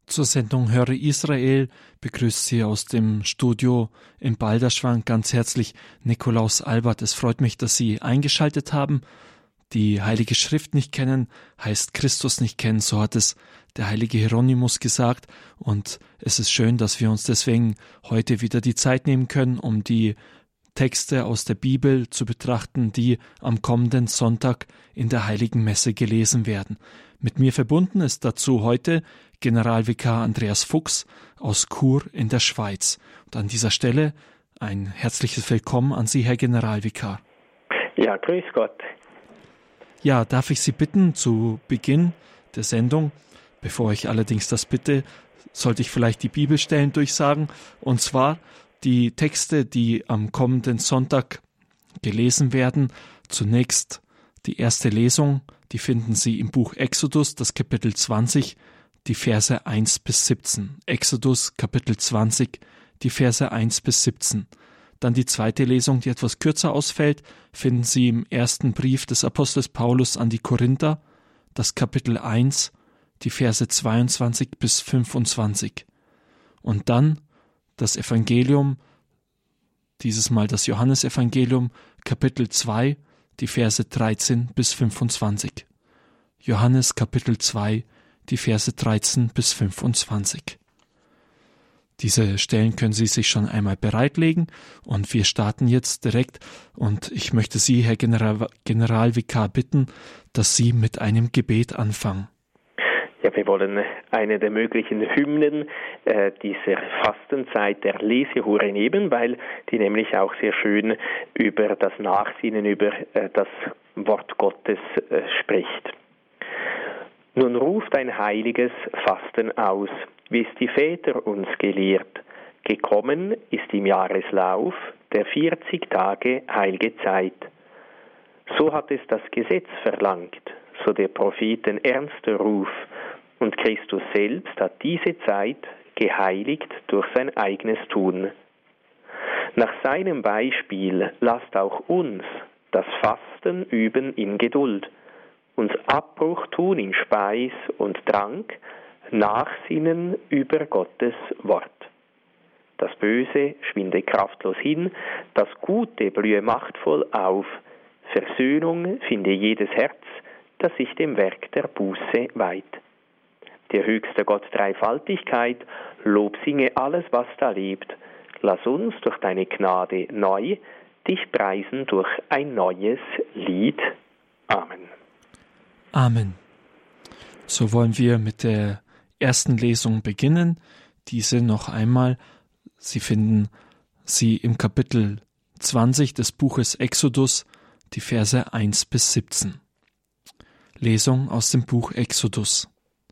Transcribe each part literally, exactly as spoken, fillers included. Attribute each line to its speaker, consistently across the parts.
Speaker 1: Zur Sendung Höre Israel begrüßt Sie aus dem Studio in Balderschwang ganz herzlich Nikolaus Albert. Es freut mich, dass Sie eingeschaltet haben. Die Heilige Schrift nicht kennen, heißt Christus nicht kennen, so hat es der heilige Hieronymus gesagt. Und es ist schön, dass wir uns deswegen heute wieder die Zeit nehmen können, um die Texte aus der Bibel zu betrachten, die am kommenden Sonntag in der Heiligen Messe gelesen werden. Mit mir verbunden ist dazu heute Generalvikar Andreas Fuchs aus Chur in der Schweiz. Und an dieser Stelle ein herzliches Willkommen an Sie, Herr Generalvikar.
Speaker 2: Ja, grüß Gott.
Speaker 1: Ja, darf ich Sie bitten, zu Beginn der Sendung, bevor ich allerdings das bitte, sollte ich vielleicht die Bibelstellen durchsagen, und zwar die Texte, die am kommenden Sonntag gelesen werden. Zunächst die erste Lesung, die finden Sie im Buch Exodus, das Kapitel zwanzig, die Verse eins bis siebzehn. Exodus, Kapitel zwanzig, die Verse eins bis siebzehn. Dann die zweite Lesung, die etwas kürzer ausfällt, finden Sie im ersten Brief des Apostels Paulus an die Korinther, das Kapitel eins, die Verse zweiundzwanzig bis fünfundzwanzig. Und dann das Evangelium, dieses Mal das Johannesevangelium, Kapitel zwei, die Verse dreizehn bis fünfundzwanzig. Johannes, Kapitel zwei, die Verse dreizehn bis fünfundzwanzig. Diese Stellen können Sie sich schon einmal bereitlegen und wir starten jetzt direkt und ich möchte Sie, Herr General, Generalvikar, bitten, dass Sie mit einem Gebet anfangen.
Speaker 2: Ja, wir wollen eine der möglichen Hymnen äh, dieser Fastenzeit der Lesehure nehmen, weil die nämlich auch sehr schön über das Nachsinnen, über äh, das Wort Gottes äh, spricht. Nun ruft ein heiliges Fasten aus, wie es die Väter uns gelehrt. Gekommen ist im Jahreslauf der vierzig Tage heilige Zeit. So hat es das Gesetz verlangt, so der Propheten ernster Ruf, und Christus selbst hat diese Zeit geheiligt durch sein eigenes Tun. Nach seinem Beispiel lasst auch uns das Fasten üben in Geduld, uns Abbruch tun in Speis und Trank, nachsinnen über Gottes Wort. Das Böse schwinde kraftlos hin, das Gute blühe machtvoll auf, Versöhnung finde jedes Herz, das sich dem Werk der Buße weiht. Der höchste Gott Dreifaltigkeit, Lob singe alles, was da lebt. Lass uns durch deine Gnade neu dich preisen durch ein neues Lied. Amen.
Speaker 1: Amen. So wollen wir mit der ersten Lesung beginnen. Diese noch einmal. Sie finden sie im Kapitel zwanzig des Buches Exodus, die Verse eins bis siebzehn. Lesung aus dem Buch Exodus.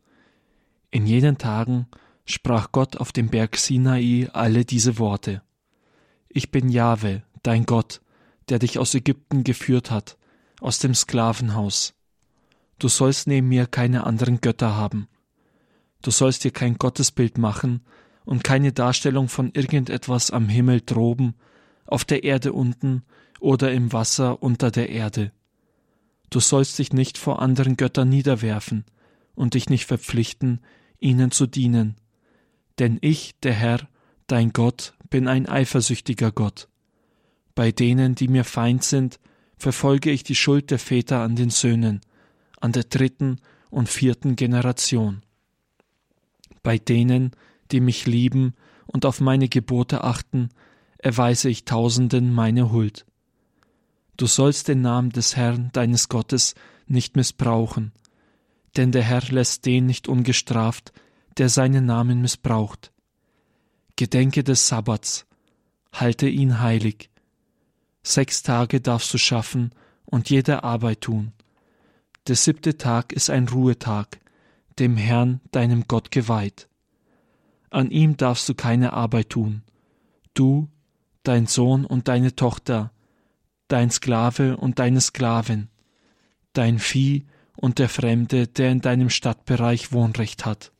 Speaker 1: In jenen Tagen sprach Gott auf dem Berg Sinai alle diese Worte. Ich bin Jahwe, dein Gott, der dich aus Ägypten geführt hat, aus dem Sklavenhaus. Du sollst neben mir keine anderen Götter haben. Du sollst dir kein Gottesbild machen und keine Darstellung von irgendetwas am Himmel droben, auf der Erde unten oder im Wasser unter der Erde. Du sollst dich nicht vor anderen Göttern niederwerfen und dich nicht verpflichten, ihnen zu dienen. Denn ich, der Herr, dein Gott, bin ein eifersüchtiger Gott. Bei denen, die mir Feind sind, verfolge ich die Schuld der Väter an den Söhnen, an der dritten und vierten Generation. Bei denen, die mich lieben und auf meine Gebote achten, erweise ich Tausenden meine Huld. Du sollst den Namen des Herrn, deines Gottes, nicht missbrauchen, denn der Herr lässt den nicht ungestraft, der seinen Namen missbraucht. Gedenke des Sabbats, halte ihn heilig. Sechs Tage darfst du schaffen und jede Arbeit tun. Der siebte Tag ist ein Ruhetag, dem Herrn, deinem Gott, geweiht. An ihm darfst du keine Arbeit tun, du, dein Sohn und deine Tochter, dein Sklave und deine Sklavin, dein Vieh und der Fremde, der in deinem Stadtbereich Wohnrecht hat.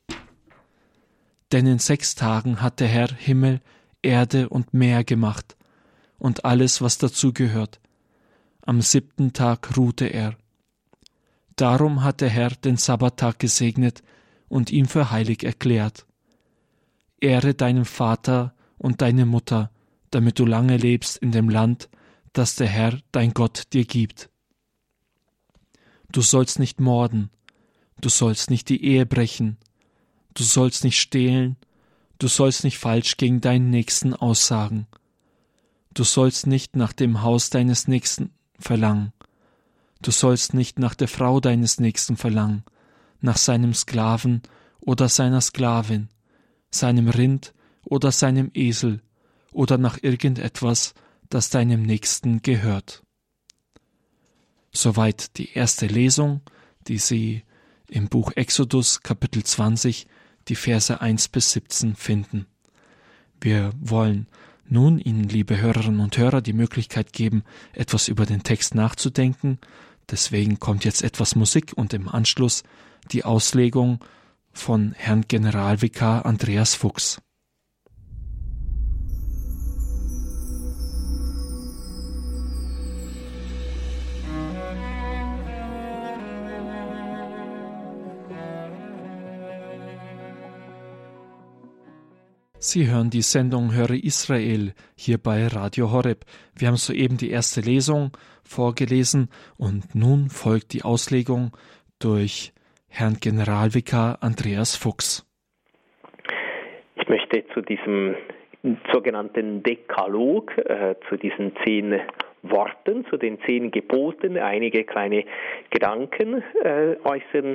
Speaker 1: Denn in sechs Tagen hat der Herr Himmel, Erde und Meer gemacht und alles, was dazugehört. Am siebten Tag ruhte er. Darum hat der Herr den Sabbattag gesegnet und ihn für heilig erklärt. Ehre deinen Vater und deine Mutter, damit du lange lebst in dem Land, das der Herr, dein Gott, dir gibt. Du sollst nicht morden, du sollst nicht die Ehe brechen, du sollst nicht stehlen, du sollst nicht falsch gegen deinen Nächsten aussagen. Du sollst nicht nach dem Haus deines Nächsten verlangen. Du sollst nicht nach der Frau deines Nächsten verlangen, nach seinem Sklaven oder seiner Sklavin, seinem Rind oder seinem Esel oder nach irgendetwas, das deinem Nächsten gehört. Soweit die erste Lesung, die Sie im Buch Exodus Kapitel zwanzig, die Verse eins bis siebzehn finden. Wir wollen nun Ihnen, liebe Hörerinnen und Hörer, die Möglichkeit geben, etwas über den Text nachzudenken. Deswegen kommt jetzt etwas Musik und im Anschluss die Auslegung von Herrn Generalvikar Andreas Fuchs. Sie hören die Sendung Höre Israel hier bei Radio Horeb. Wir haben soeben die erste Lesung vorgelesen und nun folgt die Auslegung durch Herrn Generalvikar Andreas Fuchs.
Speaker 2: Ich möchte zu diesem sogenannten Dekalog, äh, zu diesen zehn Worten, zu den zehn Geboten einige kleine Gedanken äh, äußern,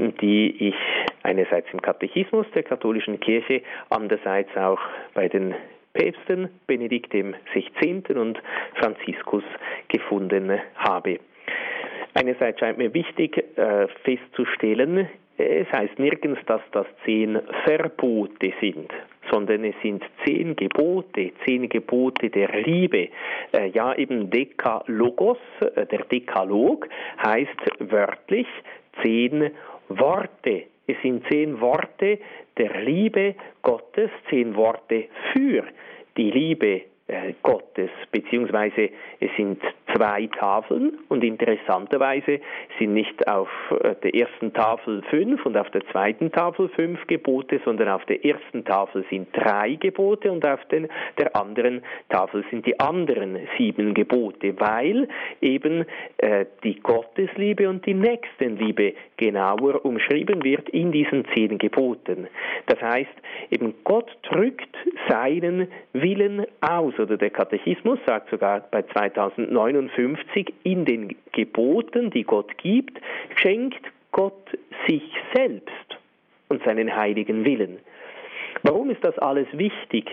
Speaker 2: die ich einerseits im Katechismus der katholischen Kirche, andererseits auch bei den Päpsten Benedikt dem Sechzehnten und Franziskus gefunden habe. Einerseits scheint mir wichtig äh, festzustellen, es heißt nirgends, dass das zehn Verbote sind, sondern es sind zehn Gebote, zehn Gebote der Liebe. Äh, ja, eben Dekalogos, äh, der Dekalog heißt wörtlich zehn Worte. Es sind zehn Worte der Liebe Gottes, zehn Worte für die Liebe äh, Gottes, beziehungsweise es sind zwei Tafeln und interessanterweise sind nicht auf der ersten Tafel fünf und auf der zweiten Tafel fünf Gebote, sondern auf der ersten Tafel sind drei Gebote und auf den, der anderen Tafel sind die anderen sieben Gebote, weil eben äh, die Gottesliebe und die Nächstenliebe genauer umschrieben wird in diesen zehn Geboten. Das heißt, eben Gott drückt seinen Willen aus, oder der Katechismus sagt sogar bei zweitausendneunundfünfzig, in den Geboten, die Gott gibt, schenkt Gott sich selbst und seinen heiligen Willen. Warum ist das alles wichtig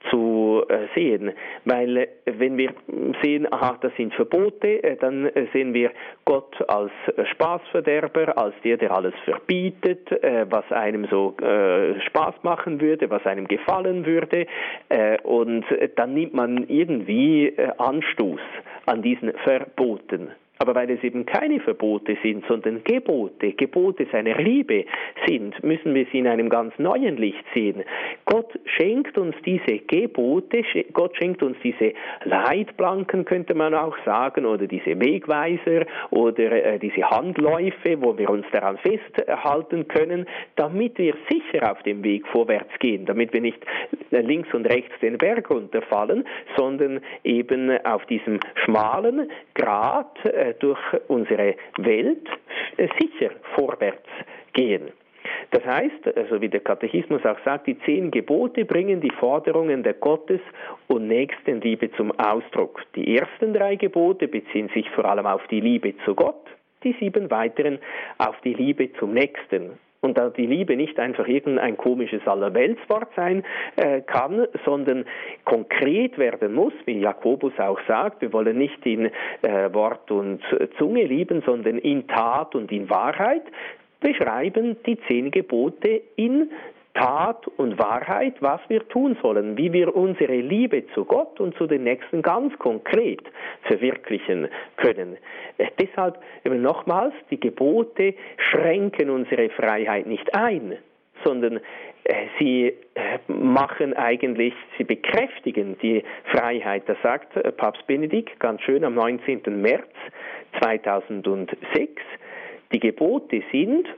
Speaker 2: zu äh, sehen? Weil äh, wenn wir sehen, aha, das sind Verbote, äh, dann äh, sehen wir Gott als äh, Spaßverderber, als der, der alles verbietet, äh, was einem so äh, Spaß machen würde, was einem gefallen würde, äh, und äh, dann nimmt man irgendwie äh, Anstoß an diesen Verboten. Aber weil es eben keine Verbote sind, sondern Gebote, Gebote seiner Liebe sind, müssen wir sie in einem ganz neuen Licht sehen. Gott schenkt uns diese Gebote, Gott schenkt uns diese Leitplanken, könnte man auch sagen, oder diese Wegweiser oder äh, diese Handläufe, wo wir uns daran festhalten können, damit wir sicher auf dem Weg vorwärts gehen, damit wir nicht links und rechts den Berg runterfallen, sondern eben auf diesem schmalen Grat äh, durch unsere Welt sicher vorwärts gehen. Das heißt, also wie der Katechismus auch sagt, die zehn Gebote bringen die Forderungen der Gottes- und Nächstenliebe zum Ausdruck. Die ersten drei Gebote beziehen sich vor allem auf die Liebe zu Gott, die sieben weiteren auf die Liebe zum Nächsten. Und da die Liebe nicht einfach irgendein komisches Allerweltswort sein äh, kann, sondern konkret werden muss, wie Jakobus auch sagt, wir wollen nicht in äh, Wort und Zunge lieben, sondern in Tat und in Wahrheit, beschreiben die zehn Gebote in Tat und Wahrheit, was wir tun sollen, wie wir unsere Liebe zu Gott und zu den Nächsten ganz konkret verwirklichen können. Äh, deshalb eben nochmals, die Gebote schränken unsere Freiheit nicht ein, sondern äh, sie äh, machen eigentlich, sie bekräftigen die Freiheit. Das sagt äh, Papst Benedikt ganz schön am neunzehnten März zweitausendsechs. Die Gebote sind,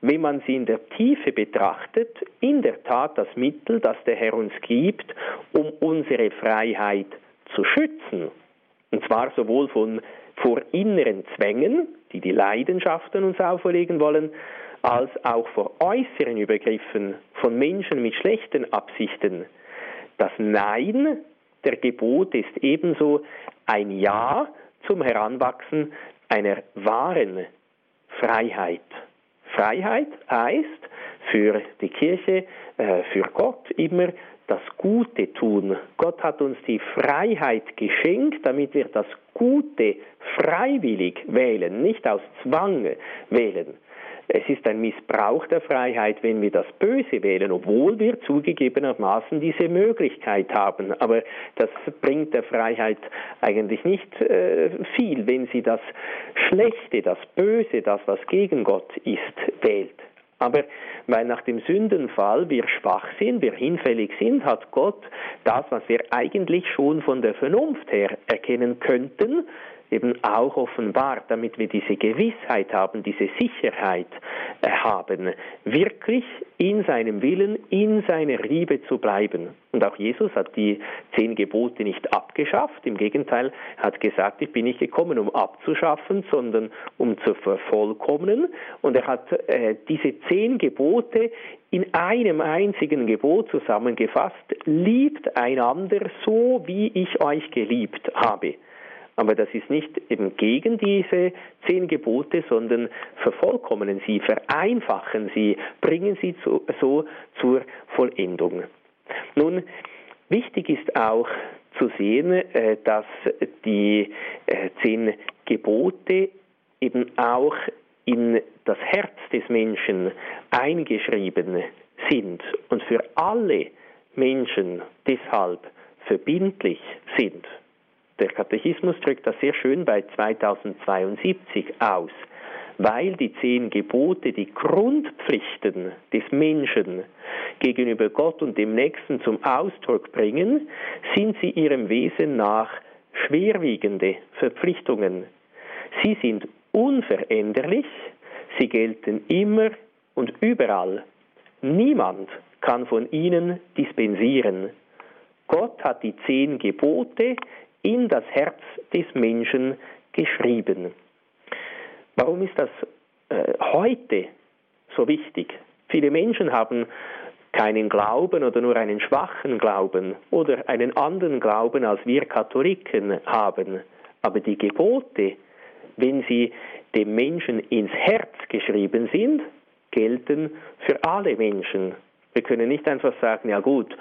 Speaker 2: wenn man sie in der Tiefe betrachtet, in der Tat das Mittel, das der Herr uns gibt, um unsere Freiheit zu schützen. Und zwar sowohl von, vor inneren Zwängen, die die Leidenschaften uns auferlegen wollen, als auch vor äußeren Übergriffen von Menschen mit schlechten Absichten. Das Nein der Gebote ist ebenso ein Ja zum Heranwachsen einer wahren Freiheit. Freiheit heißt für die Kirche, für Gott immer das Gute tun. Gott hat uns die Freiheit geschenkt, damit wir das Gute freiwillig wählen, nicht aus Zwang wählen. Es ist ein Missbrauch der Freiheit, wenn wir das Böse wählen, obwohl wir zugegebenermaßen diese Möglichkeit haben. Aber das bringt der Freiheit eigentlich nicht äh, viel, wenn sie das Schlechte, das Böse, das, was gegen Gott ist, wählt. Aber weil nach dem Sündenfall wir schwach sind, wir hinfällig sind, hat Gott das, was wir eigentlich schon von der Vernunft her erkennen könnten, eben auch offenbart, damit wir diese Gewissheit haben, diese Sicherheit äh, haben, wirklich in seinem Willen, in seiner Liebe zu bleiben. Und auch Jesus hat die zehn Gebote nicht abgeschafft, im Gegenteil, hat gesagt, ich bin nicht gekommen, um abzuschaffen, sondern um zu vervollkommnen. Und er hat äh, diese zehn Gebote in einem einzigen Gebot zusammengefasst: Liebt einander so, wie ich euch geliebt habe. Aber das ist nicht eben gegen diese zehn Gebote, sondern vervollkommnen sie, vereinfachen sie, bringen sie zu, so zur Vollendung. Nun, wichtig ist auch zu sehen, dass die zehn Gebote eben auch in das Herz des Menschen eingeschrieben sind und für alle Menschen deshalb verbindlich sind. Der Katechismus drückt das sehr schön bei zweitausendzweiundsiebzig aus. Weil die zehn Gebote die Grundpflichten des Menschen gegenüber Gott und dem Nächsten zum Ausdruck bringen, sind sie ihrem Wesen nach schwerwiegende Verpflichtungen. Sie sind unveränderlich, sie gelten immer und überall. Niemand kann von ihnen dispensieren. Gott hat die zehn Gebote in das Herz des Menschen geschrieben. Warum ist das äh, heute so wichtig? Viele Menschen haben keinen Glauben oder nur einen schwachen Glauben oder einen anderen Glauben, als wir Katholiken haben. Aber die Gebote, wenn sie dem Menschen ins Herz geschrieben sind, gelten für alle Menschen. Wir können nicht einfach sagen, ja gut,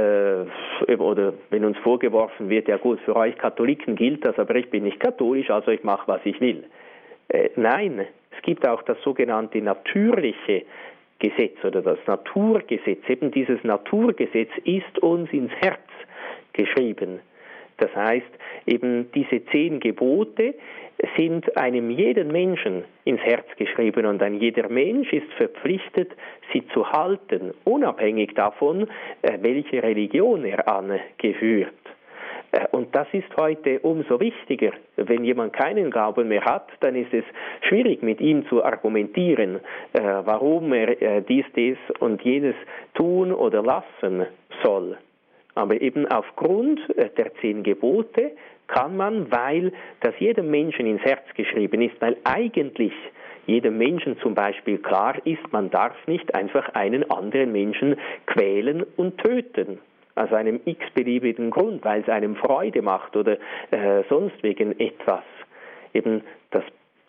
Speaker 2: äh, oder wenn uns vorgeworfen wird, ja gut, für euch Katholiken gilt das, aber ich bin nicht katholisch, also ich mache, was ich will. Äh, nein, es gibt auch das sogenannte natürliche Gesetz oder das Naturgesetz. Eben dieses Naturgesetz ist uns ins Herz geschrieben. Das heißt, eben diese zehn Gebote sind einem jeden Menschen ins Herz geschrieben und ein jeder Mensch ist verpflichtet, sie zu halten, unabhängig davon, welche Religion er angehört. Und das ist heute umso wichtiger. Wenn jemand keinen Glauben mehr hat, dann ist es schwierig, mit ihm zu argumentieren, warum er dies, dies und jenes tun oder lassen soll. Aber eben aufgrund der zehn Gebote kann man, weil das jedem Menschen ins Herz geschrieben ist, weil eigentlich jedem Menschen zum Beispiel klar ist, man darf nicht einfach einen anderen Menschen quälen und töten. Aus einem x-beliebigen Grund, weil es einem Freude macht oder äh, sonst wegen etwas. Eben das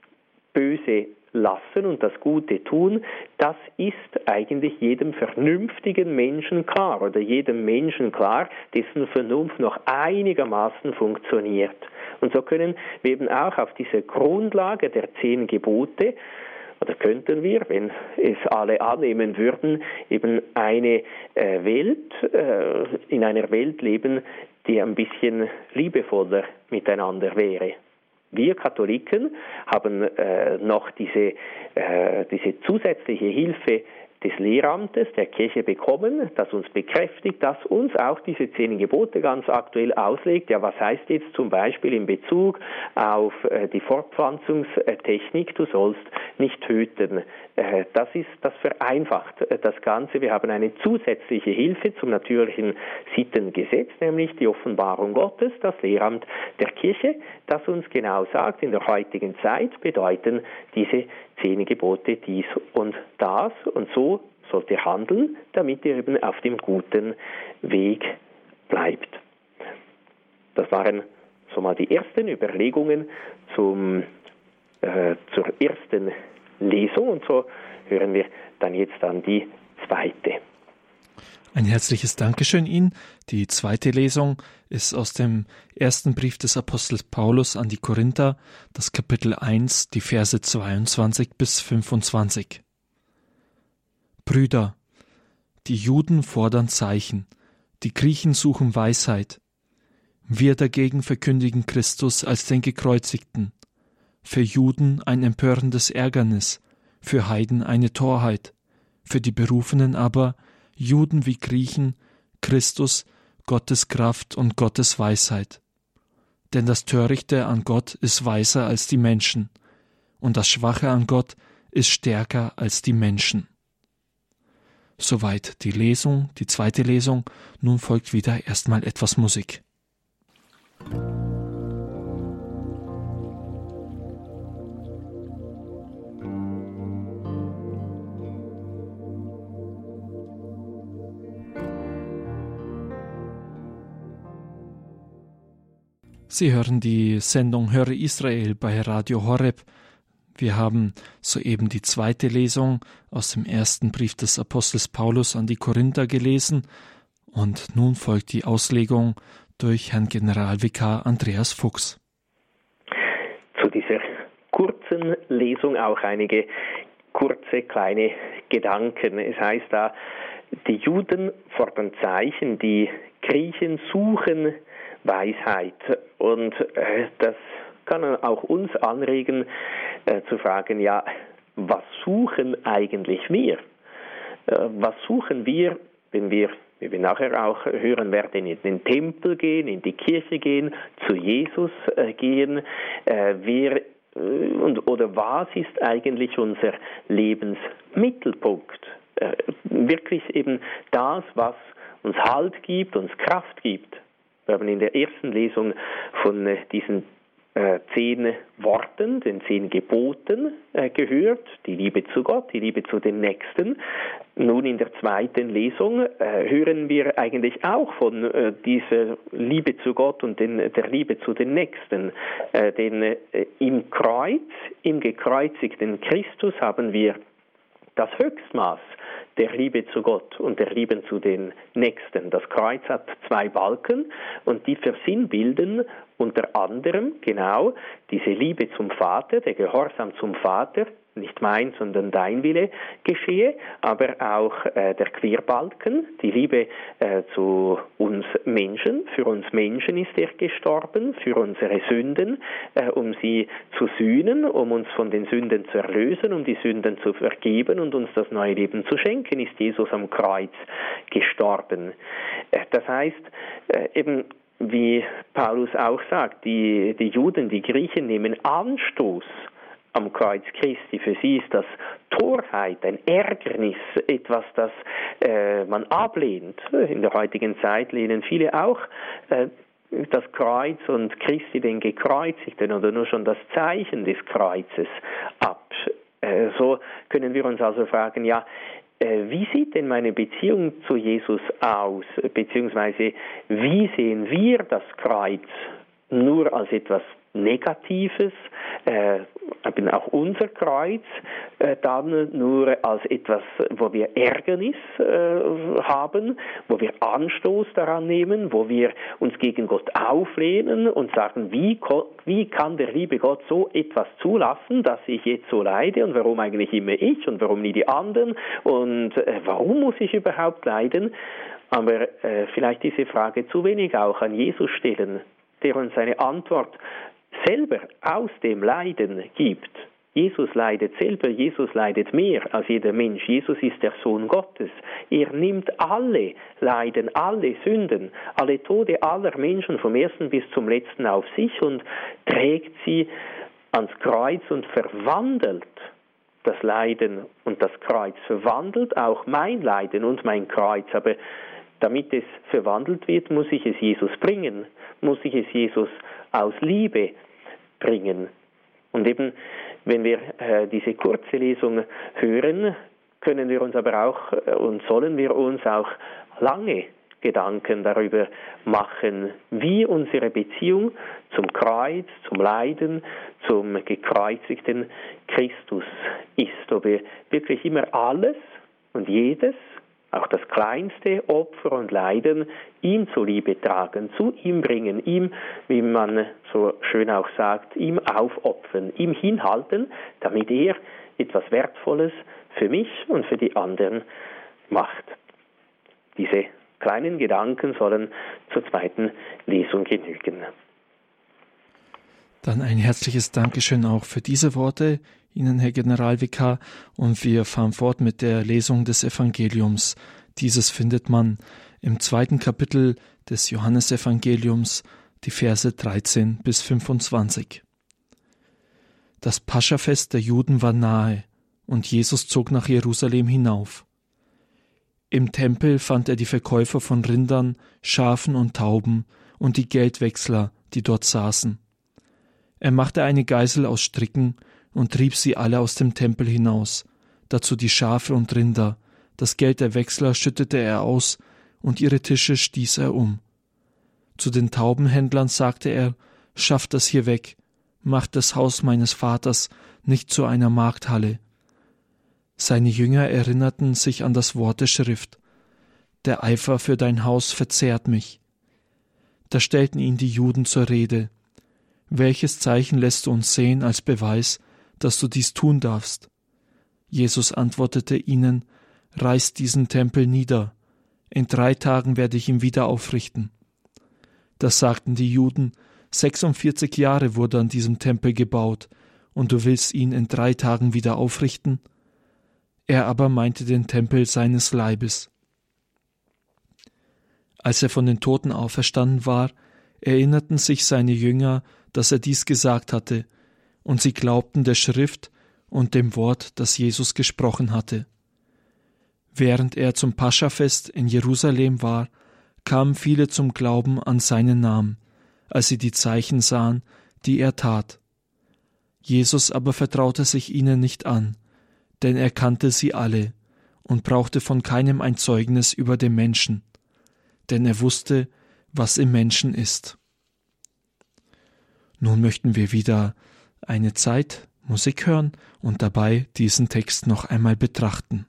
Speaker 2: Böse lassen und das Gute tun, das ist eigentlich jedem vernünftigen Menschen klar oder jedem Menschen klar, dessen Vernunft noch einigermaßen funktioniert. Und so können wir eben auch auf dieser Grundlage der zehn Gebote, oder könnten wir, wenn es alle annehmen würden, eben eine äh, Welt, äh, in einer Welt leben, die ein bisschen liebevoller miteinander wäre. Wir Katholiken haben äh, noch diese, äh, diese zusätzliche Hilfe des Lehramtes der Kirche bekommen, das uns bekräftigt, dass uns auch diese zehn Gebote ganz aktuell auslegt. Ja, was heißt jetzt zum Beispiel in Bezug auf äh, die Fortpflanzungstechnik, du sollst nicht töten. Äh, das ist, das vereinfacht äh, das Ganze. Wir haben eine zusätzliche Hilfe zum natürlichen Sittengesetz, nämlich die Offenbarung Gottes, das Lehramt der Kirche, das uns genau sagt, in der heutigen Zeit bedeuten diese zehn Gebote dies und das, und so sollt ihr handeln, damit ihr eben auf dem guten Weg bleibt. Das waren so mal die ersten Überlegungen zum, äh, zur ersten Lesung, und so hören wir dann jetzt an die zweite.
Speaker 1: Ein herzliches Dankeschön Ihnen. Die zweite Lesung ist aus dem ersten Brief des Apostels Paulus an die Korinther, das Kapitel eins, die Verse zweiundzwanzig bis fünfundzwanzig. Brüder, die Juden fordern Zeichen, die Griechen suchen Weisheit. Wir dagegen verkündigen Christus als den Gekreuzigten. Für Juden ein empörendes Ärgernis, für Heiden eine Torheit, für die Berufenen aber, Juden wie Griechen, Christus, Gottes Kraft und Gottes Weisheit. Denn das Törichte an Gott ist weiser als die Menschen, und das Schwache an Gott ist stärker als die Menschen. Soweit die Lesung, die zweite Lesung. Nun folgt wieder erstmal etwas Musik. Sie hören die Sendung Höre Israel bei Radio Horeb. Wir haben soeben die zweite Lesung aus dem ersten Brief des Apostels Paulus an die Korinther gelesen und nun folgt die Auslegung durch Herrn Generalvikar Andreas Fuchs.
Speaker 2: Zu dieser kurzen Lesung auch einige kurze kleine Gedanken. Es heißt da, die Juden fordern Zeichen, die Griechen suchen Weisheit, und äh, das kann auch uns anregen, äh, zu fragen, ja, was suchen eigentlich wir? Äh, was suchen wir, wenn wir, wie wir nachher auch hören werden, in den Tempel gehen, in die Kirche gehen, zu Jesus äh, gehen? Äh, wer, äh, und, oder was ist eigentlich unser Lebensmittelpunkt? Äh, wirklich eben das, was uns Halt gibt, uns Kraft gibt. Wir haben in der ersten Lesung von äh, diesen äh, zehn Worten, den zehn Geboten äh, gehört, die Liebe zu Gott, die Liebe zu den Nächsten. Nun in der zweiten Lesung äh, hören wir eigentlich auch von äh, dieser Liebe zu Gott und den, der Liebe zu den Nächsten. Äh, denn äh, im Kreuz, im gekreuzigten Christus haben wir das Höchstmaß der Liebe zu Gott und der Liebe zu den Nächsten. Das Kreuz hat zwei Balken und die versinnbilden unter anderem genau diese Liebe zum Vater, der Gehorsam zum Vater, nicht mein, sondern dein Wille geschehe, aber auch äh, der Querbalken, die Liebe äh, zu uns Menschen. Für uns Menschen ist er gestorben, für unsere Sünden, äh, um sie zu sühnen, um uns von den Sünden zu erlösen, um die Sünden zu vergeben und uns das neue Leben zu schenken, ist Jesus am Kreuz gestorben. Äh, das heißt, äh, eben wie Paulus auch sagt, die, die Juden, die Griechen nehmen Anstoß am Kreuz Christi. Für sie ist das Torheit, ein Ärgernis, etwas, das äh, man ablehnt. In der heutigen Zeit lehnen viele auch äh, das Kreuz und Christi, den Gekreuzigten, oder nur schon das Zeichen des Kreuzes ab. Äh, so können wir uns also fragen, ja, äh, wie sieht denn meine Beziehung zu Jesus aus? Beziehungsweise, wie sehen wir das Kreuz nur als etwas Negatives, äh, auch unser Kreuz, äh, dann nur als etwas, wo wir Ärgernis äh, haben, wo wir Anstoß daran nehmen, wo wir uns gegen Gott auflehnen und sagen, wie, wie kann der liebe Gott so etwas zulassen, dass ich jetzt so leide, und warum eigentlich immer ich und warum nie die anderen, und äh, warum muss ich überhaupt leiden? Aber äh, vielleicht diese Frage zu wenig auch an Jesus stellen, der uns eine Antwort selber aus dem Leiden gibt. Jesus leidet selber, Jesus leidet mehr als jeder Mensch. Jesus ist der Sohn Gottes. Er nimmt alle Leiden, alle Sünden, alle Tode aller Menschen vom ersten bis zum letzten auf sich und trägt sie ans Kreuz und verwandelt das Leiden und das Kreuz. Verwandelt auch mein Leiden und mein Kreuz. Aber damit es verwandelt wird, muss ich es Jesus bringen, muss ich es Jesus aus Liebe bringen. Und eben, wenn wir äh, diese kurze Lesung hören, können wir uns aber auch äh, und sollen wir uns auch lange Gedanken darüber machen, wie unsere Beziehung zum Kreuz, zum Leiden, zum gekreuzigten Christus ist. Ob wir wirklich immer alles und jedes, auch das kleinste Opfer und Leiden, ihm zuliebe tragen, zu ihm bringen, ihm, wie man so schön auch sagt, ihm aufopfern, ihm hinhalten, damit er etwas Wertvolles für mich und für die anderen macht. Diese kleinen Gedanken sollen zur zweiten Lesung genügen.
Speaker 1: Dann ein herzliches Dankeschön auch für diese Worte Ihnen, Herr Generalvikar, und wir fahren fort mit der Lesung des Evangeliums. Dieses findet man im zweiten Kapitel des Johannesevangeliums, die Verse dreizehn bis fünfundzwanzig. Das Paschafest der Juden war nahe, und Jesus zog nach Jerusalem hinauf. Im Tempel fand er die Verkäufer von Rindern, Schafen und Tauben und die Geldwechsler, die dort saßen. Er machte eine Geißel aus Stricken und trieb sie alle aus dem Tempel hinaus, dazu die Schafe und Rinder. Das Geld der Wechsler schüttete er aus, und ihre Tische stieß er um. Zu den Taubenhändlern sagte er: Schafft das hier weg, macht das Haus meines Vaters nicht zu einer Markthalle. Seine Jünger erinnerten sich an das Wort der Schrift: Der Eifer für dein Haus verzehrt mich. Da stellten ihn die Juden zur Rede: Welches Zeichen lässt du uns sehen als Beweis, dass du dies tun darfst? Jesus antwortete ihnen: Reißt diesen Tempel nieder. In drei Tagen werde ich ihn wieder aufrichten. Das sagten die Juden: sechsundvierzig Jahre wurde an diesem Tempel gebaut, und du willst ihn in drei Tagen wieder aufrichten? Er aber meinte den Tempel seines Leibes. Als er von den Toten auferstanden war, erinnerten sich seine Jünger, dass er dies gesagt hatte, und sie glaubten der Schrift und dem Wort, das Jesus gesprochen hatte. Während er zum Paschafest in Jerusalem war, kamen viele zum Glauben an seinen Namen, als sie die Zeichen sahen, die er tat. Jesus aber vertraute sich ihnen nicht an, denn er kannte sie alle und brauchte von keinem ein Zeugnis über den Menschen, denn er wusste, was im Menschen ist. Nun möchten wir wieder eine Zeit Musik hören und dabei diesen Text noch einmal betrachten.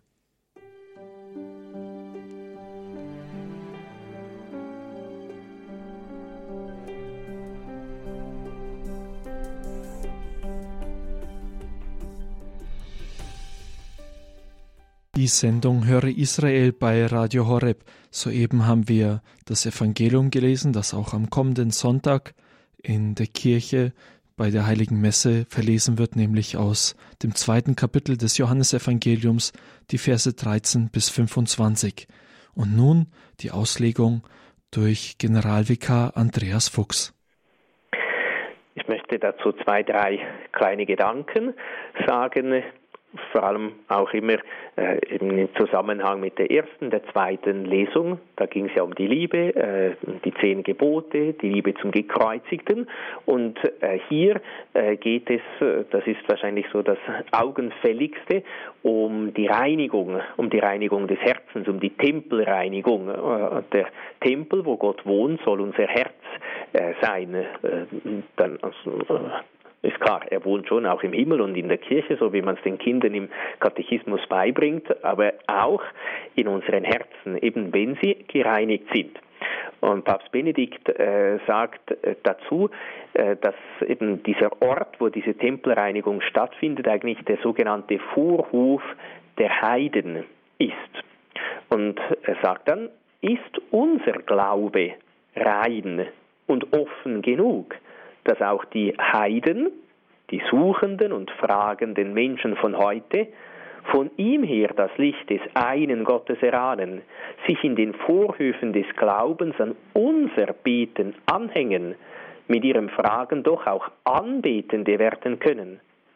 Speaker 1: Die Sendung Höre Israel bei Radio Horeb. Soeben haben wir das Evangelium gelesen, das auch am kommenden Sonntag in der Kirche bei der Heiligen Messe verlesen wird, nämlich aus dem zweiten Kapitel des Johannesevangeliums, die Verse dreizehn bis fünfundzwanzig. Und nun die Auslegung durch Generalvikar Andreas Fuchs.
Speaker 2: Ich möchte dazu zwei, drei kleine Gedanken sagen, vor allem auch immer äh, im Zusammenhang mit der ersten, der zweiten Lesung. Da ging es ja um die Liebe, äh, die zehn Gebote, die Liebe zum Gekreuzigten. Und äh, hier äh, geht es, das ist wahrscheinlich so das Augenfälligste, um die Reinigung, um die Reinigung des Herzens, um die Tempelreinigung. Äh, der Tempel, wo Gott wohnt, soll unser Herz äh, sein. Äh, dann also, äh, Ist klar, er wohnt schon auch im Himmel und in der Kirche, so wie man es den Kindern im Katechismus beibringt, aber auch in unseren Herzen, eben wenn sie gereinigt sind. Und Papst Benedikt äh, sagt äh, dazu, äh, dass eben dieser Ort, wo diese Tempelreinigung stattfindet, eigentlich der sogenannte Vorhof der Heiden ist. Und er sagt dann, ist unser Glaube rein und offen genug, dass auch die Heiden, die suchenden und fragenden Menschen von heute, von ihm her das Licht des einen Gottes erahnen, sich in den Vorhöfen des Glaubens an unser Beten anhängen, mit ihrem Fragen doch auch Anbetende werden können.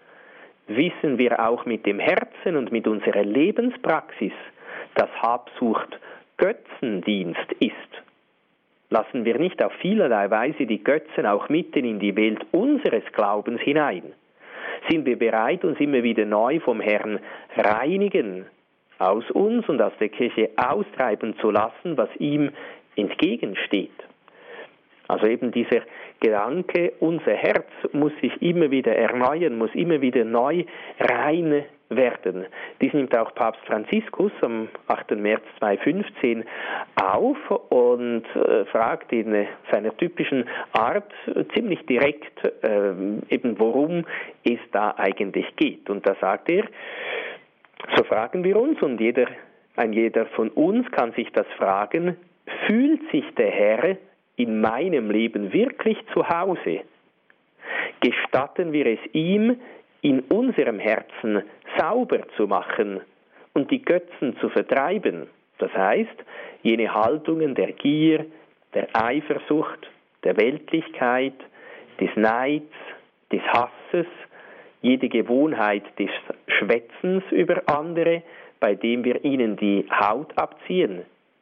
Speaker 2: Wissen wir auch mit dem Herzen und mit unserer Lebenspraxis, dass Habsucht Götzendienst ist. Lassen wir nicht auf vielerlei Weise die Götzen auch mitten in die Welt unseres Glaubens hinein. Sind wir bereit, uns immer wieder neu vom Herrn reinigen, aus uns und aus der Kirche austreiben zu lassen, was ihm entgegensteht. Also eben dieser Gedanke, unser Herz muss sich immer wieder erneuern, muss immer wieder neu rein werden. Dies nimmt auch Papst Franziskus am achten März zweitausendfünfzehn auf und äh, fragt in seiner typischen Art ziemlich direkt, äh, eben worum es da eigentlich geht. Und da sagt er, so fragen wir uns und jeder, ein jeder von uns kann sich das fragen, fühlt sich der Herr in meinem Leben wirklich zu Hause? Gestatten wir es ihm, in unserem Herzen sauber zu machen und die Götzen zu vertreiben? Das heißt, jene Haltungen der Gier, der Eifersucht, der Weltlichkeit, des Neids, des Hasses, jede Gewohnheit des Schwätzens über andere, bei dem wir ihnen die Haut abziehen.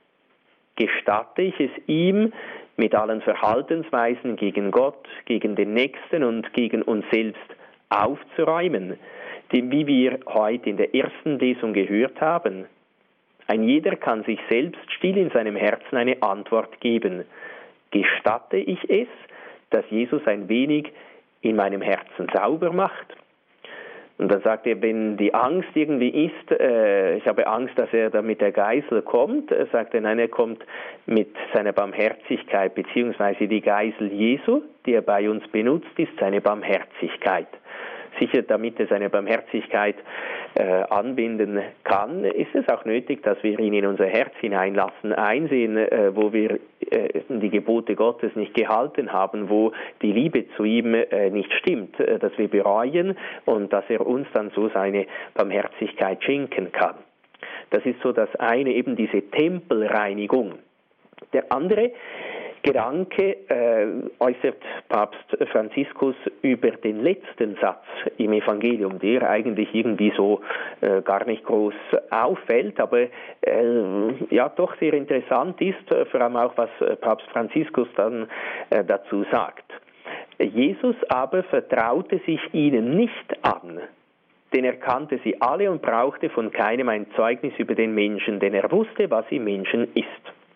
Speaker 2: Gestatte ich es ihm, mit allen Verhaltensweisen gegen Gott, gegen den Nächsten und gegen uns selbst aufzuräumen, dem, wie wir heute in der ersten Lesung gehört haben. Ein jeder kann sich selbst still in seinem Herzen eine Antwort geben. Gestatte ich es, dass Jesus ein wenig in meinem Herzen sauber macht? Und dann sagt er, wenn die Angst irgendwie ist, äh, ich habe Angst, dass er da mit der Geißel kommt, er sagt er, nein, er kommt mit seiner Barmherzigkeit, beziehungsweise die Geißel Jesu, die er bei uns benutzt, ist seine Barmherzigkeit. Sicher, damit er seine Barmherzigkeit äh, anbinden kann, ist es auch nötig, dass wir ihn in unser Herz hineinlassen, einsehen, äh, wo wir äh, die Gebote Gottes nicht gehalten haben, wo die Liebe zu ihm äh, nicht stimmt, äh, dass wir bereuen und dass er uns dann so seine Barmherzigkeit schenken kann. Das ist so das eine, eben diese Tempelreinigung. Der andere Gedanke äh, äußert Papst Franziskus über den letzten Satz im Evangelium, der eigentlich irgendwie so äh, gar nicht groß auffällt, aber äh, ja doch sehr interessant ist, äh, vor allem auch was Papst Franziskus dann äh, dazu sagt. Jesus aber vertraute sich ihnen nicht an, denn er kannte sie alle und brauchte von keinem ein Zeugnis über den Menschen, denn er wusste, was im Menschen ist.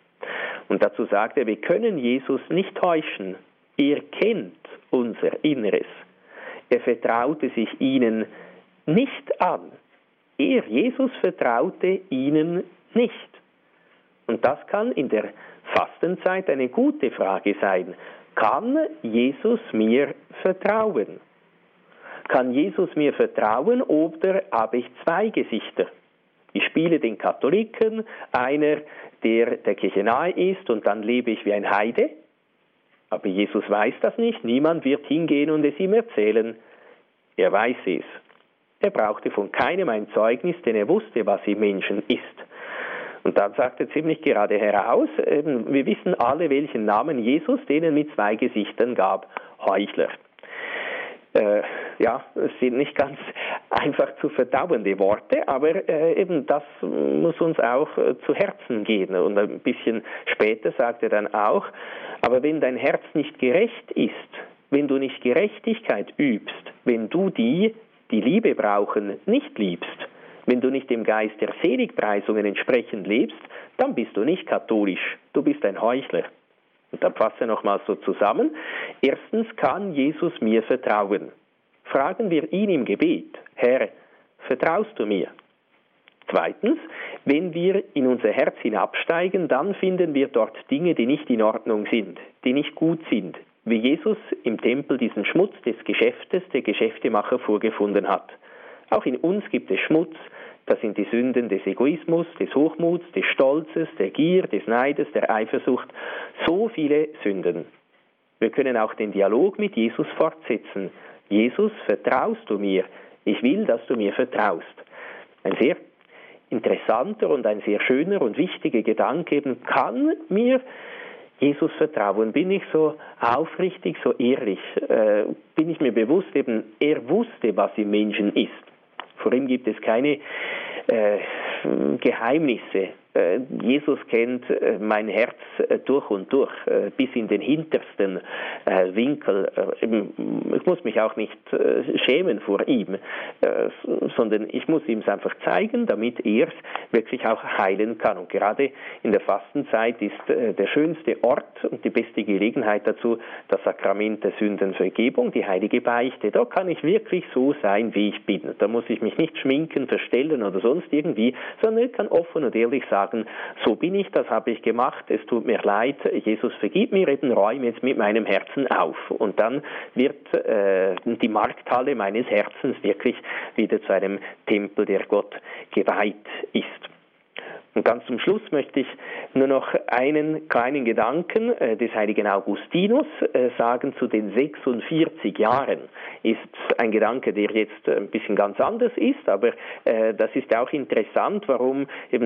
Speaker 2: Und dazu sagt er, wir können Jesus nicht täuschen. Er kennt unser Inneres. Er vertraute sich ihnen nicht an. Er, Jesus, vertraute ihnen nicht. Und das kann in der Fastenzeit eine gute Frage sein. Kann Jesus mir vertrauen? Kann Jesus mir vertrauen oder habe ich zwei Gesichter? Ich spiele den Katholiken, einer, der der Kirche nahe ist, und dann lebe ich wie ein Heide. Aber Jesus weiß das nicht. Niemand wird hingehen und es ihm erzählen. Er weiß es. Er brauchte von keinem ein Zeugnis, denn er wusste, was im Menschen ist. Und dann sagt er ziemlich gerade heraus, wir wissen alle, welchen Namen Jesus denen mit zwei Gesichtern gab. Heuchler. Äh, ja, es sind nicht ganz einfach zu verdauende Worte, aber äh, eben das muss uns auch äh, zu Herzen gehen. Und ein bisschen später sagt er dann auch, aber wenn dein Herz nicht gerecht ist, wenn du nicht Gerechtigkeit übst, wenn du die, die Liebe brauchen, nicht liebst, wenn du nicht dem Geist der Seligpreisungen entsprechend lebst, dann bist du nicht katholisch, du bist ein Heuchler. Und dann fasse ich nochmal so zusammen. Erstens, kann Jesus mir vertrauen? Fragen wir ihn im Gebet, Herr, vertraust du mir? Zweitens, wenn wir in unser Herz hinabsteigen, dann finden wir dort Dinge, die nicht in Ordnung sind, die nicht gut sind, wie Jesus im Tempel diesen Schmutz des Geschäftes, der Geschäftemacher, vorgefunden hat. Auch in uns gibt es Schmutz. Das sind die Sünden des Egoismus, des Hochmuts, des Stolzes, der Gier, des Neides, der Eifersucht. So viele Sünden. Wir können auch den Dialog mit Jesus fortsetzen. Jesus, vertraust du mir? Ich will, dass du mir vertraust. Ein sehr interessanter und ein sehr schöner und wichtiger Gedanke eben, kann mir Jesus vertrauen? Bin ich so aufrichtig, so ehrlich? Äh, bin ich mir bewusst, eben, er wusste, was im Menschen ist. Vor ihm gibt es keine äh, Geheimnisse. Äh, Jesus kennt äh, mein Herz äh, durch und durch, äh, bis in den hintersten äh, Winkel. Äh, ich muss mich auch nicht äh, schämen vor ihm, äh, sondern ich muss ihm es einfach zeigen, damit er es wirklich auch heilen kann. Und gerade in der Fastenzeit ist äh, der schönste Ort und die beste Gelegenheit dazu das Sakrament der Sündenvergebung, die heilige Beichte. Da kann ich wirklich so sein, wie ich bin. Da muss ich mich nicht schminken, verstellen oder sonst irgendwie, sondern ich kann offen und ehrlich sagen, so bin ich, das habe ich gemacht, es tut mir leid, Jesus vergib mir, eben räume jetzt mit meinem Herzen auf. Und dann wird äh, die Markthalle meines Herzens wirklich wieder zu einem Tempel, der Gott geweiht ist. Und ganz zum Schluss möchte ich nur noch einen kleinen Gedanken äh, des heiligen Augustinus äh, sagen zu den sechsundvierzig Jahren. Ist ein Gedanke, der jetzt ein bisschen ganz anders ist, aber äh, das ist auch interessant, warum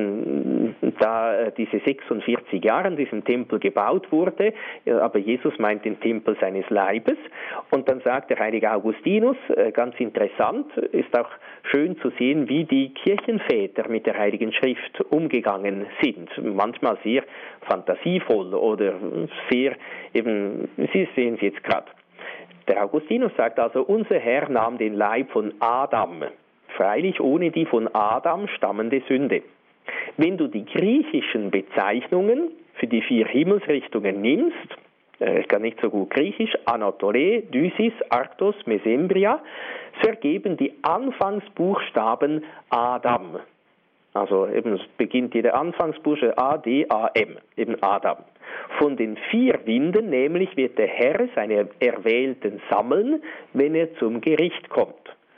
Speaker 2: eben da äh, diese sechsundvierzig Jahre in diesem Tempel gebaut wurde, äh, aber Jesus meint den Tempel seines Leibes. Und dann sagt der heilige Augustinus, äh, ganz interessant, ist auch schön zu sehen, wie die Kirchenväter mit der Heiligen Schrift umgegangen sind. Manchmal sehr fantasievoll oder sehr, eben, Sie sehen es jetzt gerade. Der Augustinus sagt also, unser Herr nahm den Leib von Adam, freilich ohne die von Adam stammende Sünde. Wenn du die griechischen Bezeichnungen für die vier Himmelsrichtungen nimmst, ich kann nicht so gut Griechisch, Anatole, Dysis, Arctos, Mesembria, so ergeben die Anfangsbuchstaben Adam. Also eben beginnt jeder Anfangsbuchstabe A, D, A, M, eben Adam. Von den vier Winden nämlich wird der Herr seine Erwählten sammeln, wenn er zum Gericht kommt.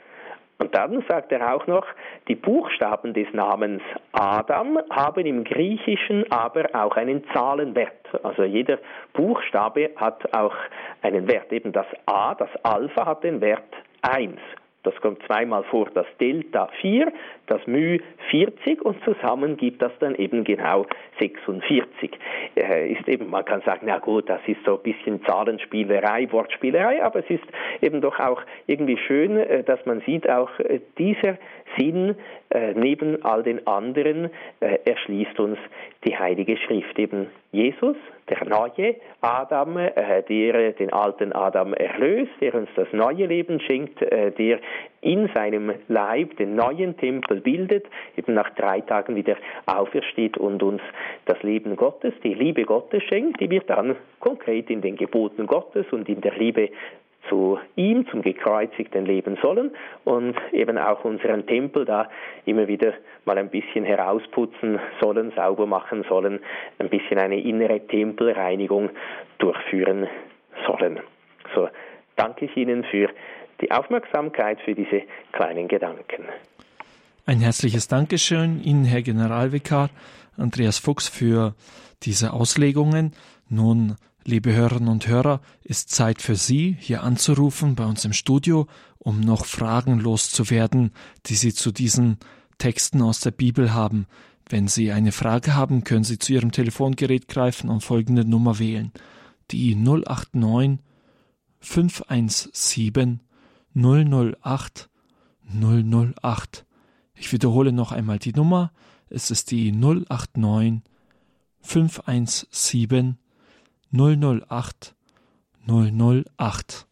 Speaker 2: Und dann sagt er auch noch, die Buchstaben des Namens Adam haben im Griechischen aber auch einen Zahlenwert. Also jeder Buchstabe hat auch einen Wert. Eben das A, das Alpha, hat den Wert eins. Das kommt zweimal vor, das Delta vier, das Mu vierzig und zusammen gibt das dann eben genau sechsundvierzig. Äh, ist eben, man kann sagen, na gut, das ist so ein bisschen Zahlenspielerei, Wortspielerei, aber es ist eben doch auch irgendwie schön, äh, dass man sieht, auch äh, dieser Sinn äh, neben all den anderen äh, erschließt uns die Heilige Schrift. Eben Jesus, der neue Adam, äh, der den alten Adam erlöst, der uns das neue Leben schenkt, äh, der in seinem Leib den neuen Tempel bildet, eben nach drei Tagen wieder aufersteht und uns das Leben Gottes, die Liebe Gottes schenkt, die wir dann konkret in den Geboten Gottes und in der Liebe zu ihm, zum Gekreuzigten leben sollen und eben auch unseren Tempel da immer wieder mal ein bisschen herausputzen sollen, sauber machen sollen, ein bisschen eine innere Tempelreinigung durchführen sollen. So, danke ich Ihnen für die Aufmerksamkeit, für diese kleinen Gedanken.
Speaker 1: Ein herzliches Dankeschön Ihnen, Herr Generalvikar Andreas Fuchs, für diese Auslegungen. Nun, liebe Hörerinnen und Hörer, ist Zeit für Sie, hier anzurufen bei uns im Studio, um noch Fragen loszuwerden, die Sie zu diesen Texten aus der Bibel haben. Wenn Sie eine Frage haben, können Sie zu Ihrem Telefongerät greifen und folgende Nummer wählen. Die null acht neun fünf eins sieben null null acht null null acht. Ich wiederhole noch einmal die Nummer. Es ist die null acht neun fünf eins sieben null null acht null null acht.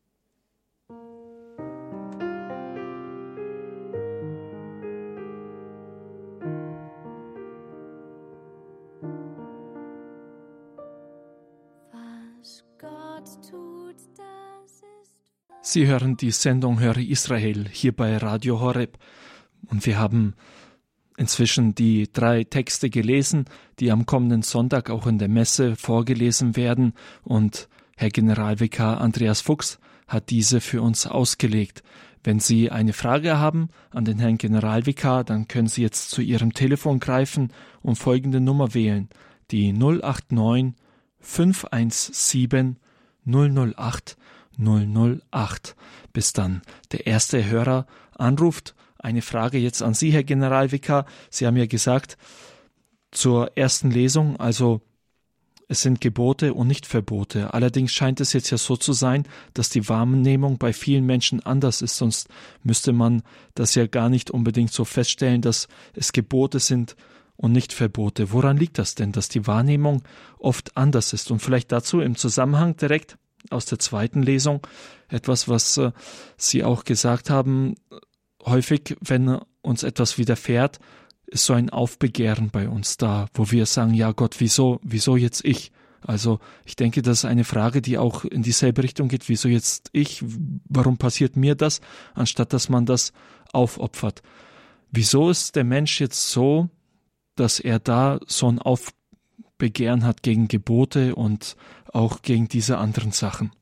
Speaker 1: Sie hören die Sendung Höre Israel hier bei Radio Horeb und wir haben inzwischen die drei Texte gelesen, die am kommenden Sonntag auch in der Messe vorgelesen werden und Herr Generalvikar Andreas Fuchs hat diese für uns ausgelegt. Wenn Sie eine Frage haben an den Herrn Generalvikar, dann können Sie jetzt zu Ihrem Telefon greifen und folgende Nummer wählen, die null acht neun fünf eins sieben null null acht null null acht. Bis dann der erste Hörer anruft. Eine Frage jetzt an Sie, Herr Generalvikar. Sie haben ja gesagt, zur ersten Lesung, also es sind Gebote und nicht Verbote. Allerdings scheint es jetzt ja so zu sein, dass die Wahrnehmung bei vielen Menschen anders ist. Sonst müsste man das ja gar nicht unbedingt so feststellen, dass es Gebote sind und nicht Verbote. Woran liegt das denn, dass die Wahrnehmung oft anders ist? Und vielleicht dazu im Zusammenhang direkt aus der zweiten Lesung etwas, was äh, Sie auch gesagt haben, häufig, wenn uns etwas widerfährt, ist so ein Aufbegehren bei uns da, wo wir sagen, ja Gott, wieso, wieso jetzt ich? Also ich denke, das ist eine Frage, die auch in dieselbe Richtung geht, wieso jetzt ich? Warum passiert mir das, anstatt dass man das aufopfert? Wieso ist der Mensch jetzt so, dass er da so ein Aufbegehren hat gegen Gebote und auch gegen diese anderen Sachen?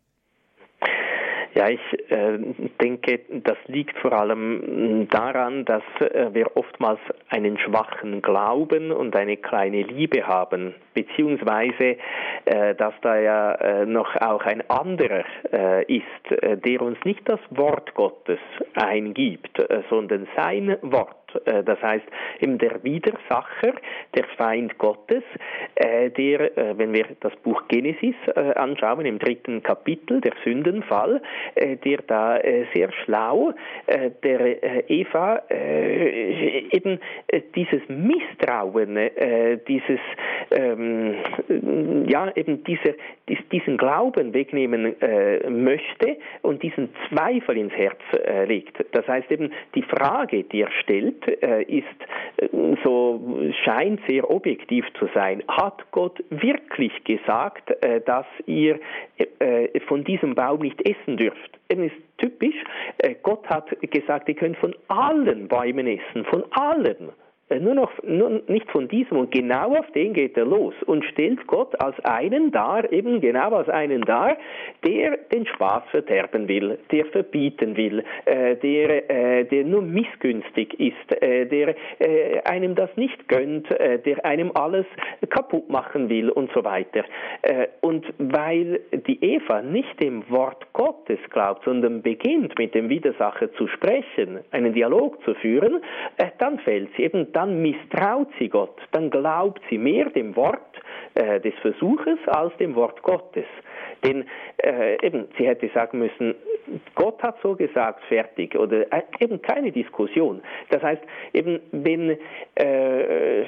Speaker 2: Ja, ich äh, denke, das liegt vor allem daran, dass äh, wir oftmals einen schwachen Glauben und eine kleine Liebe haben, beziehungsweise äh, dass da ja äh, noch auch ein anderer äh, ist, äh, der uns nicht das Wort Gottes eingibt, äh, sondern sein Wort. Das heißt, eben der Widersacher, der Feind Gottes, äh, der, äh, wenn wir das Buch Genesis äh, anschauen, im dritten Kapitel, der Sündenfall, äh, der da äh, sehr schlau äh, der äh, Eva äh, eben äh, dieses Misstrauen, äh, dieses, ähm, ja, eben dieser, dies, diesen Glauben wegnehmen äh, möchte und diesen Zweifel ins Herz äh, legt. Das heißt eben, die Frage, die er stellt, ist so, scheint sehr objektiv zu sein. Hat Gott wirklich gesagt, dass ihr von diesem Baum nicht essen dürft? Es ist typisch, Gott hat gesagt, ihr könnt von allen Bäumen essen, von allen. Nur noch nur nicht von diesem, und genau auf den geht er los und stellt Gott als einen dar, eben genau als einen dar, der den Spaß verderben will, der verbieten will, äh, der, äh, der nur missgünstig ist, äh, der äh, einem das nicht gönnt, äh, der einem alles kaputt machen will und so weiter. Äh, und weil die Eva nicht dem Wort Gottes glaubt, sondern beginnt mit dem Widersacher zu sprechen, einen Dialog zu führen, äh, dann fällt sie eben dann misstraut sie Gott, dann glaubt sie mehr dem Wort äh, des Versuches als dem Wort Gottes. Denn äh, eben, sie hätte sagen müssen, Gott hat so gesagt, fertig, oder äh, eben keine Diskussion. Das heißt, eben, wenn äh,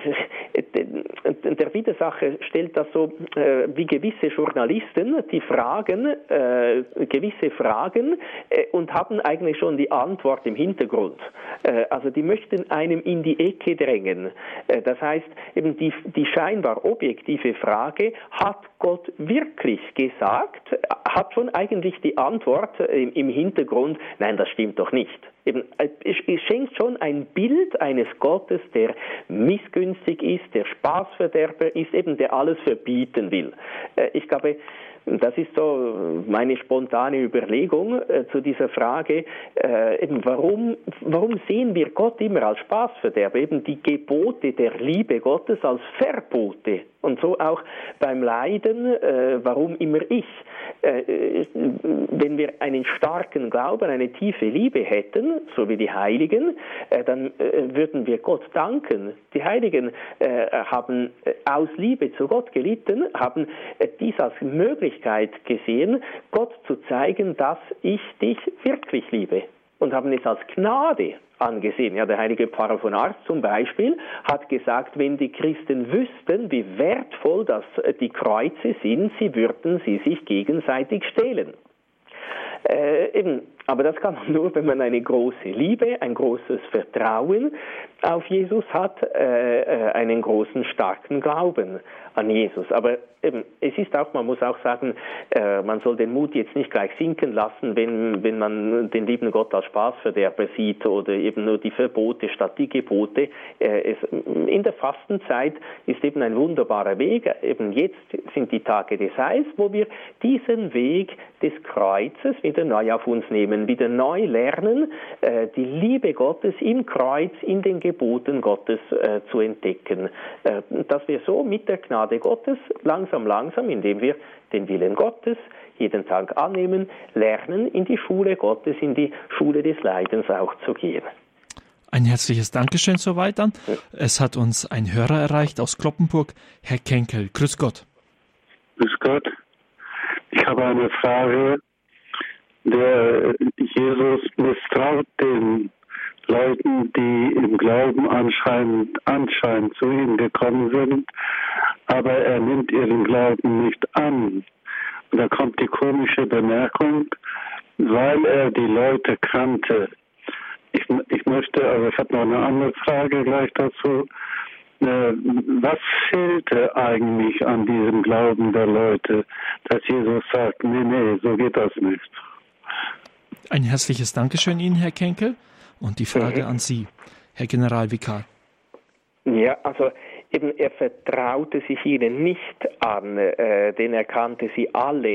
Speaker 2: der Widersacher stellt das so äh, wie gewisse Journalisten, die fragen äh, gewisse Fragen äh, und haben eigentlich schon die Antwort im Hintergrund. Äh, also die möchten einem in die Ecke drängen. Äh, das heißt, eben die, die scheinbar objektive Frage, hat Gott wirklich gesagt, hat schon eigentlich die Antwort im, im Hintergrund, nein, das stimmt doch nicht. Eben, es, es schenkt schon ein Bild eines Gottes, der missgünstig ist, der Spaßverderber ist, eben der alles verbieten will. Ich glaube, das ist so meine spontane Überlegung äh, zu dieser Frage, äh, eben warum, warum sehen wir Gott immer als Spaßverderber, eben die Gebote der Liebe Gottes als Verbote und so auch beim Leiden, äh, warum immer ich. Äh, wenn wir einen starken Glauben, eine tiefe Liebe hätten, so wie die Heiligen, äh, dann äh, würden wir Gott danken. Die Heiligen äh, haben äh, aus Liebe zu Gott gelitten, haben äh, dies als Möglichkeit gesehen, Gott zu zeigen, dass ich dich wirklich liebe, und haben es als Gnade angesehen. Ja, der heilige Pfarrer von Ars zum Beispiel hat gesagt, wenn die Christen wüssten, wie wertvoll das die Kreuze sind, sie würden sie sich gegenseitig stehlen. Äh, eben, aber das kann man nur, wenn man eine große Liebe, ein großes Vertrauen auf Jesus hat, äh, äh, einen großen, starken Glauben an Jesus. Aber eben, es ist auch, man muss auch sagen, äh, man soll den Mut jetzt nicht gleich sinken lassen, wenn, wenn man den lieben Gott als Spaßverderber sieht oder eben nur die Verbote statt die Gebote. Äh, es, in der Fastenzeit ist eben ein wunderbarer Weg. Eben jetzt sind die Tage des Heils, wo wir diesen Weg des Kreuzes, wie wieder neu auf uns nehmen, wieder neu lernen, äh, die Liebe Gottes im Kreuz, in den Geboten Gottes äh, zu entdecken. Äh, dass wir so mit der Gnade Gottes langsam, langsam, indem wir den Willen Gottes jeden Tag annehmen, lernen, in die Schule Gottes, in die Schule des Leidens auch zu gehen.
Speaker 1: Ein herzliches Dankeschön soweit dann. Es hat uns ein Hörer erreicht aus Kloppenburg, Herr Kenkel. Grüß Gott.
Speaker 3: Grüß Gott. Ich habe eine Frage. Der Jesus misstraut den Leuten, die im Glauben anscheinend, anscheinend zu ihm gekommen sind, aber er nimmt ihren Glauben nicht an. Und da kommt die komische Bemerkung, weil er die Leute kannte. Ich, ich möchte, aber ich habe noch eine andere Frage gleich dazu. Äh, was fehlte eigentlich an diesem Glauben der Leute, dass Jesus sagt, nee, nee, so geht das nicht?
Speaker 1: Ein herzliches Dankeschön Ihnen, Herr Kenkel. Und die Frage mhm. an Sie, Herr Generalvikar.
Speaker 2: Ja, also eben er vertraute sich ihnen nicht an, äh, denn er kannte sie alle.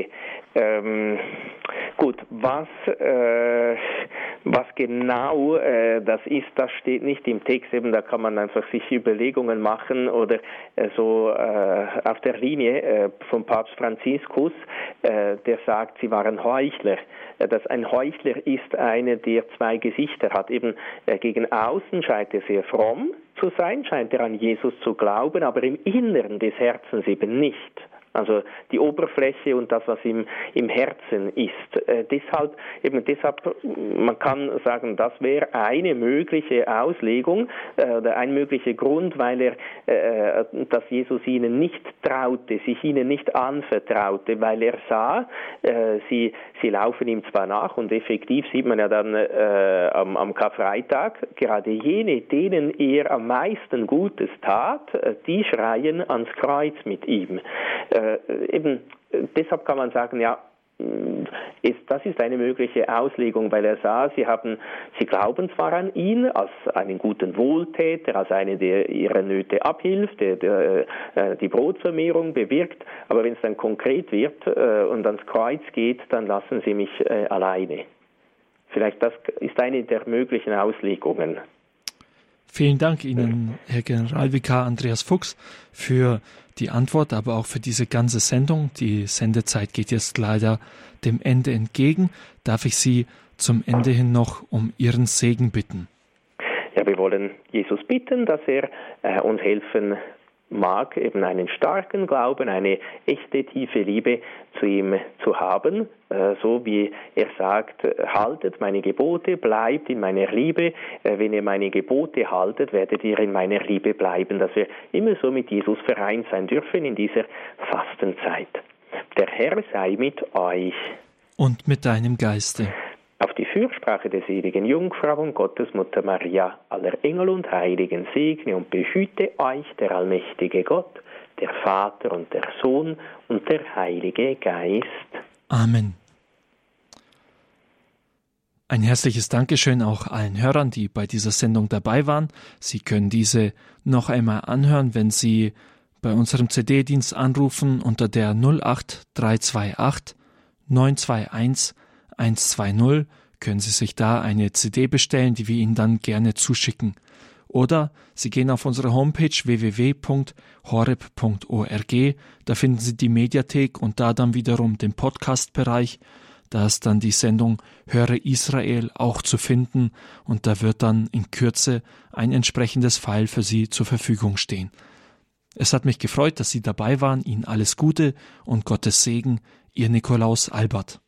Speaker 2: Ähm, gut, was, äh, was genau äh, das ist, das steht nicht im Text. Eben, da kann man einfach sich Überlegungen machen oder äh, so äh, auf der Linie äh, vom Papst Franziskus, äh, der sagt, sie waren Heuchler. Äh, dass ein Heuchler ist einer, der zwei Gesichter hat. Eben äh, gegen außen scheint er sehr fromm zu sein, scheint er an Jesus zu glauben, aber im Inneren des Herzens eben nicht. Also die Oberfläche und das, was im, im Herzen ist. Äh, deshalb, eben deshalb, man kann sagen, das wäre eine mögliche Auslegung äh, oder ein möglicher Grund, weil er, äh, dass Jesus ihnen nicht traute, sich ihnen nicht anvertraute, weil er sah, äh, sie, sie laufen ihm zwar nach und effektiv sieht man ja dann äh, am, am Karfreitag, gerade jene, denen er am meisten Gutes tat, äh, die schreien ans Kreuz mit ihm. Äh, Eben, deshalb kann man sagen, ja, ist, das ist eine mögliche Auslegung, weil er sah, sie haben, sie glauben zwar an ihn als einen guten Wohltäter, als einen, der ihre Nöte abhilft, der, der äh, die Brotvermehrung bewirkt, aber wenn es dann konkret wird äh, und ans Kreuz geht, dann lassen sie mich äh, alleine. Vielleicht das ist eine der möglichen Auslegungen.
Speaker 1: Vielen Dank Ihnen, Herr Generalvikar Andreas Fuchs, für die Antwort, aber auch für diese ganze Sendung. Die Sendezeit geht jetzt leider dem Ende entgegen. Darf ich Sie zum Ende hin noch um Ihren Segen bitten?
Speaker 2: Ja, wir wollen Jesus bitten, dass er äh, uns helfen mag, eben einen starken Glauben, eine echte, tiefe Liebe zu ihm zu haben, äh, so wie er sagt, haltet meine Gebote, bleibt in meiner Liebe, äh, wenn ihr meine Gebote haltet, werdet ihr in meiner Liebe bleiben, dass wir immer so mit Jesus vereint sein dürfen in dieser Fastenzeit. Der Herr sei mit euch.
Speaker 1: Und mit deinem Geiste.
Speaker 2: Auf die Fürsprache der seligen Jungfrau und Gottesmutter Maria, aller Engel und Heiligen, segne und behüte euch der allmächtige Gott, der Vater und der Sohn und der Heilige Geist.
Speaker 1: Amen. Ein herzliches Dankeschön auch allen Hörern, die bei dieser Sendung dabei waren. Sie können diese noch einmal anhören, wenn Sie bei unserem C D-Dienst anrufen unter der null acht drei zwei acht neun zwei eins eins zwei null, können Sie sich da eine C D bestellen, die wir Ihnen dann gerne zuschicken. Oder Sie gehen auf unsere Homepage w w w punkt horeb punkt org, da finden Sie die Mediathek und da dann wiederum den Podcast-Bereich. Da ist dann die Sendung Höre Israel auch zu finden und da wird dann in Kürze ein entsprechendes File für Sie zur Verfügung stehen. Es hat mich gefreut, dass Sie dabei waren. Ihnen alles Gute und Gottes Segen. Ihr Nikolaus Albert.